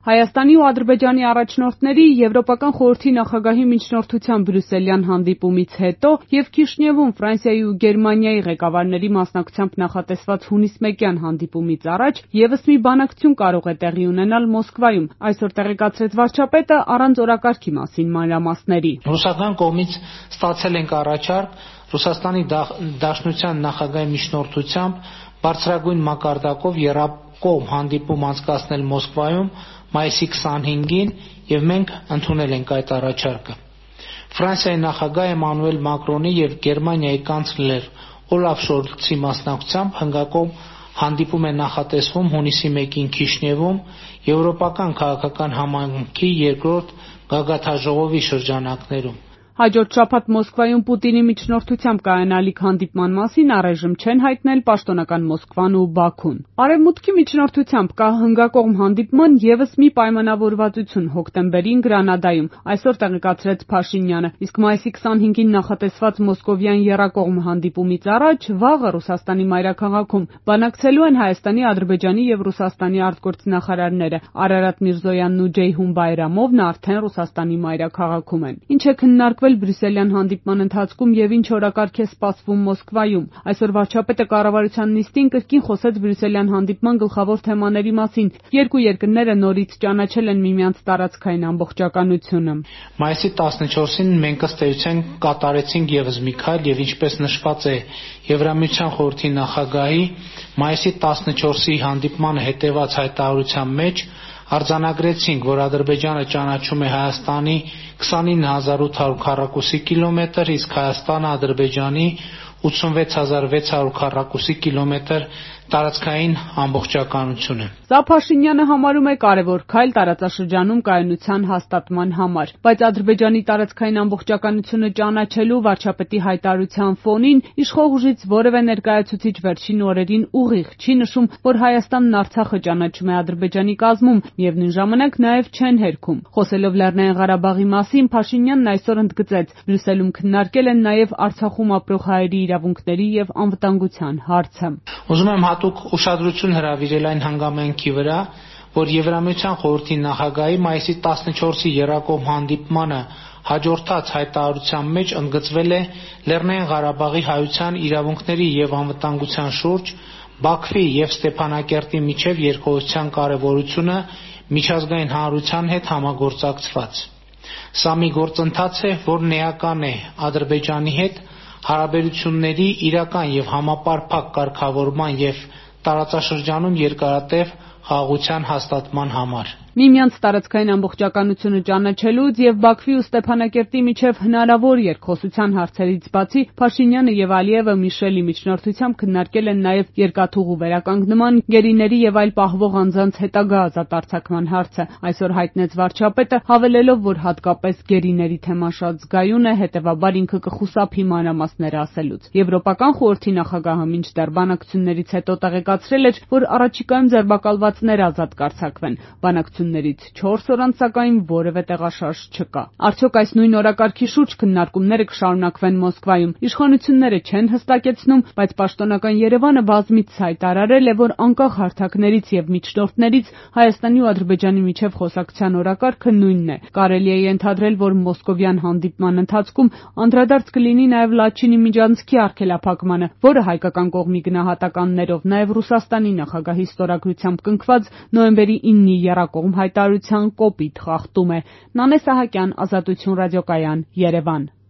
Հայաստանի ու Ադրբեջանի առաջնորդների Եվրոպական խորհրդի նախագահի միջնորդությամբ բրյուսելյան հանդիպումից հետո և Քիշնևում Ֆրանսիայի ու Գերմանիայի ղեկավարների մասնակցությամբ նախատեսված հունիս 1-յան հանդիպումից առաջ ևս մի բանակցություն կարող է տեղի ունենալ Մոսկվայում, այսօր տեղեկացրեց վարչապետը առանց օրակարգի մասին մանրամասների։ Ռուսական կողմից ստացել ենք առաջարկ Ռուսաստանի Դաշնության նախագահի միջնորդությամբ բարձրագույն մակարդակով եռակողմ հանդիպում անցկացնել Մոսկվայում մայիսի 25-ին և մենք ընդունել ենք այդ առաջարկը։ Ֆրանսիայի նախագահ Էմանուել Մակրոնի և Գերմանիայի կանցլեր Օլաֆ Շոլցի մասնակցությամբ հնգակողմ հանդիպում է նախատեսվում հունիսի 1-ին Քիշնևում Եվրոպական քաղաքական համայնքի երկրորդ գագաթնաժողովի շրջանակներում։ Հաջորդ շաբաթ Մոսկվայում Պուտինի միջնորդությամբ կայանալիք հանդիպման մասին առայժմ չեն հայտնել պաշտոնական Մոսկվան ու Բաքուն։ Արևմուտքի միջնորդությամբ կա հնգակողմ հանդիպման ևս մի պայմանավորվածություն հոկտեմբերին Գրանադայում, այսօր տեղեկացրեց Փաշինյանը, իսկ մայիսի 25-ին նախատեսված մոսկովյան եռակողմ հանդիպումից առաջ վաղը Ռուսաստանի մայրաքաղաքում բանակցելու են Հայաստանի, Ադրբեջանի և Ռուսաստանի արտգործնախարարները։ Արարատ Միրզոյանն ու Ջեյհուն Բայրամովն արդեն Ռուսաստանի մայրաքաղաքում են։ Ինչ է քննարկվել բրյուսելյան հանդիպման ընթացքում և ինչ օրակարգ է սպասվում Մոսկվայում։ Այսօր վարչապետը կառավարության նիստին կրկին խոսեց բրյուսելյան հանդիպման գլխավոր թեմաների մասին։ Երկու երկրները նորից ճանաչել են միմյանց տարածքային ամբողջականությունը։ Մայիսի 14-ին մենք ըստ էության կատարեցինք ևս մի քայլ և ինչպես նշված է Եվրամիության խորհրդի նախագահի մայիսի 14-ի հանդիպմանը հետևած հայտարարության մեջ արձանագրեցինք, որ Ադրբեջանը ճանաչում է Հայաստանի 29800 քառակուսի կիլոմետր, իսկ Հայաստանը Ադրբեջանի 86600 քառակուսի կիլոմետր տարածքային ամբողջականությունը։ Սա Փաշինյանը համարում է կարևոր քայլ տարածաշրջանում կայունության հաստատման համար, բայց Ադրբեջանի տարածքային ամբողջականությունը ճանաչելու վարչապետի հայտարարության ֆոնին իշխող ուժից որևէ ներկայացուցիչ վերջին օրերին ուղիղ չի նշում, որ Հայաստանն Արցախը ճանաչում է Ադրբեջանի կազմում, միևնույն ժամանակ նաև չեն հերքում։ Խոսելով Լեռնային Ղարաբաղի մասին, Փաշինյանն այսօր ընդգծեց, Բրյուսելում քննարկել են նաև Արցախում ապրող հայերի իրավունքների և անվտանգության հարցը։ Ուզում եմ հատուկ ուշադրություն հրավիրել այն հանգամանքի վրա, որ Եվրամիության խորհրդի նախագահի մայիսի 14-ի եռակողմ հանդիպմանը հաջորդած հայտարարության մեջ ընդգծվել է Լեռնային Ղարաբաղի հայության իրավունքների և անվտանգության շուրջ Բաքվի և Ստեփանակերտի միջև երկխոսության կարևորությունը միջազգային հանրության հետ համագործակցված։ Սա մի գործընթաց է, որն էական է Ադրբեջանի հետ հարաբերությունների իրական և համապարփակ կարգավորման և տարածաշրջանում երկարատև խաղաղության հաստատման համար։ Միմյանց տարածքային ամբողջականությունը ճանաչելուց և Բաքվի ու Ստեփանակերտի միջև հնարավոր երկխոսության հարցերից բացի Փաշինյանը և Ալիևը Միշելի միջնորդությամբ քննարկել են նաև երկաթուղու վերականգնման, գերիների և այլ պահվող անձանց հետագա ազատ արձակման հարցը։ Այսօր հայտնեց վարչապետը, հավելելով, որ հատկապես գերիների թեման շատ զգայուն է, հետևաբար ինքը կխուսափի մանրամասներ ասելուց։ Եվրոպական խորհրդի նախագահը մինչդեռ բանակցություններից հետո տեղեկացրել էր, որ առաջիկայում ձերբակալվածներ ազատ կարձակվեն։ Բանակցություններից 4 օր անց սակայն որևէ տեղաշարժ չկա։ Արդյոք այս նույն օրակարգի շուրջ քննարկումները կշարունակվեն Մոսկվայում։ Իշխանությունները չեն հստակեցնում, բայց պաշտոնական Երևանը բազմիցս հայտարարել է, որ անկախ հարթակներից և միջնորդներից Հայաստանի ու Ադրբեջանի միջև խոսակցության օրակարգը նույնն է։ Կարելի է ենթադրել, որ մոսկովյան հանդիպման ընթացքում անդրադարձ կլինի նաև Լաչինի միջանցքի արգելափակմանը, որը հայկական կողմի գնահատականներով նաև Ռուսաստանի նախագահի ստորագրությամբ կնքված նոյեմբերի 9-ի եռակողմ հայտարարության կոպիտ խախտում է։ Նանե Սահակյան, Ազատություն ռադիոկայան, Երևան։